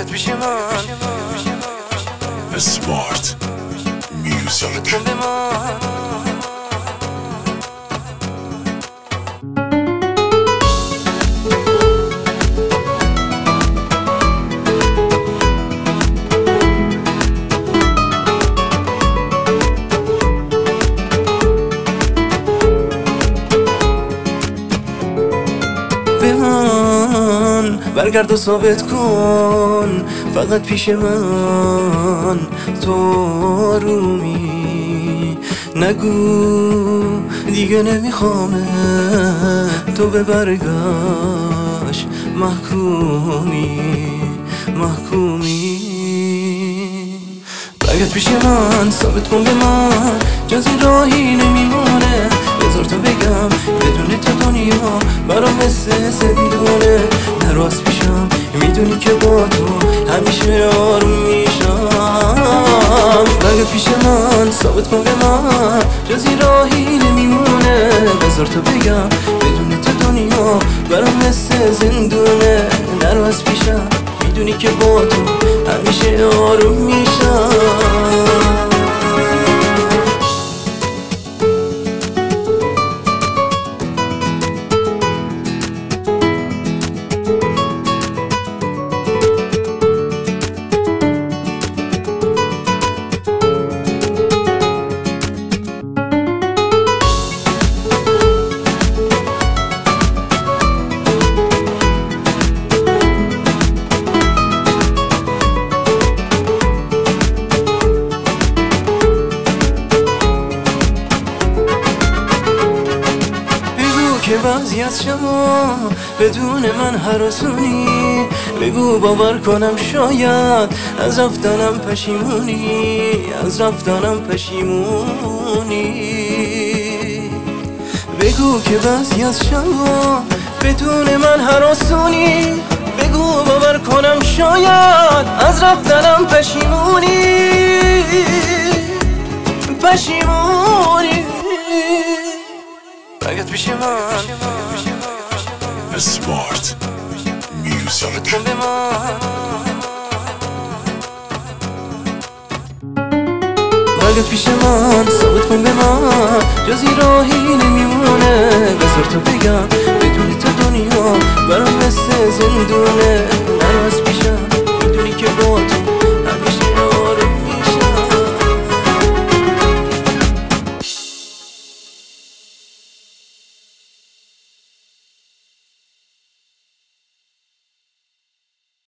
برگرد پیش من اسمارت میوزیک. کن به من برگرد و ثابت کن فقط پیش من تو آرومی نگو دیگه نمیخوامه تو به برگشت محکومی برگرد پیش من ثابت کن به من جز این راهی نمیمونه بذار تو بگم بدون تو دنیا برام مثل زندونه نرو از پیشم میدونی که با تو همیشه آروم میشم برگرد پیش من ثابت کن به من جز این راهی نمیمونه بذار تو بگم بدون تو دنیا برام مثل زندونه نرو از پیشم میدونی که با تو همیشه آروم میشم که بعضی از شما بدون من هراسونی بگو باور کنم شاید از رفتنم پشیمونی بگو که بعضی از شما بدون من هراسونی بگو باور کنم شاید از رفتنم پشیمونی برگرد پیش من اسمارت میوزیک. کن به من برگرد پیش من ثابت کن به من جز این راهی نمیمونه بذار تو بگم بدون تو دنیا برام مثل زندونه